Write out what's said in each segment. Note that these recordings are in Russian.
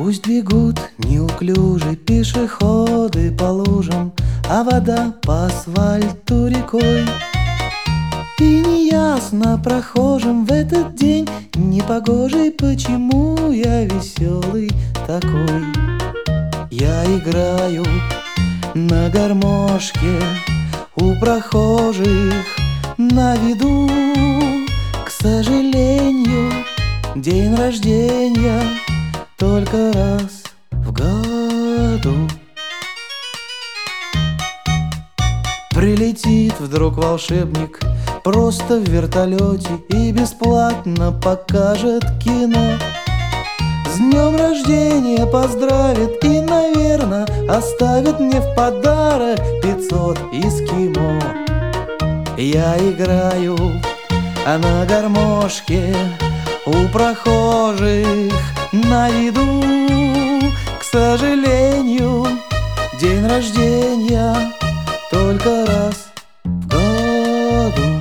Пусть бегут неуклюжие пешеходы по лужам, а вода по асфальту рекой. И неясно прохожим в этот день непогожий, почему я веселый такой. Я играю на гармошке у прохожих на виду. К сожалению, день рождения только раз в году. Прилетит вдруг волшебник просто в вертолете и бесплатно покажет кино. С днем рождения поздравит и, наверное, оставит мне в подарок 500 эскимо. Я играю на гармошке у прохожих на виду. К сожалению, день рождения только раз в году.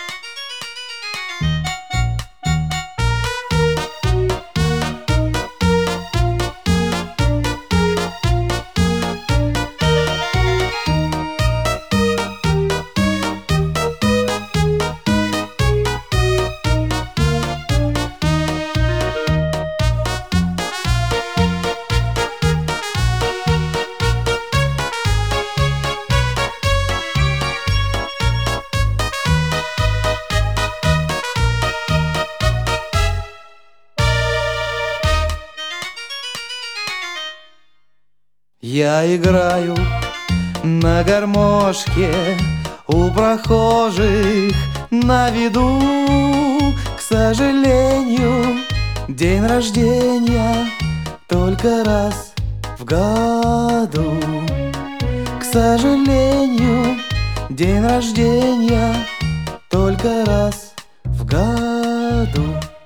Я играю на гармошке у прохожих на виду. К сожалению, день рождения только раз в году. К сожалению, день рождения только раз в году.